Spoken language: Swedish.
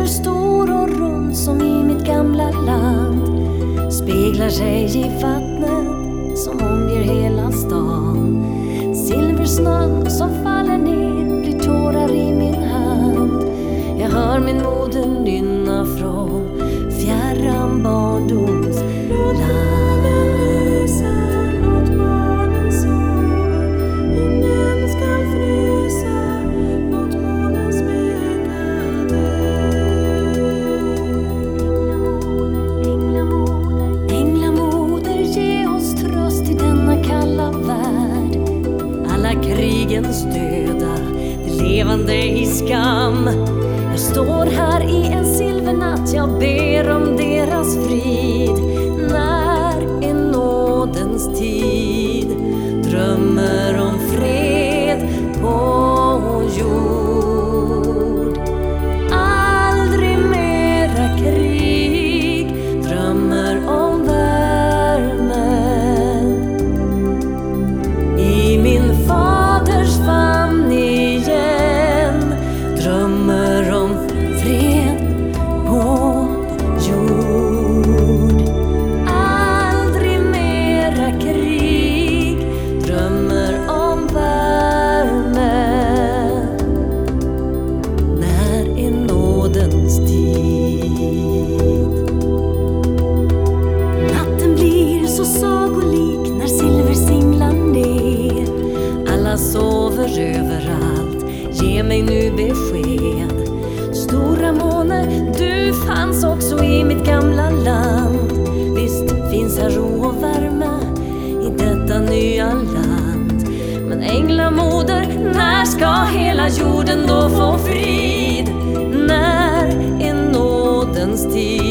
stor och rund som i mitt gamla land, speglar sig i vattnet som omger hela stan. Silversnön som faller ner blir tårar i min hand. Jag hör min moder nynna från fjärran barndoms land. Krigens döda, det levande i skam. Jag står här i en silvernatt, jag ber om deras frid. När är nådens tid? Drömmer om fred på jord. Aldrig mera krig, drömmer om värme i min faders famn igen. Drömmer om fred på jord. Aldrig mera krig, drömmer om värme. När är nådens tid? Natten blir så sagolik när silver singlar ner. Alla sover överallt, ge mig nu besked. Stora måne, du fanns också i mitt gamla land. Visst finns här ro och värme i detta nya land. Men änglamoder, när ska hela jorden då få frid? När är nådens tid?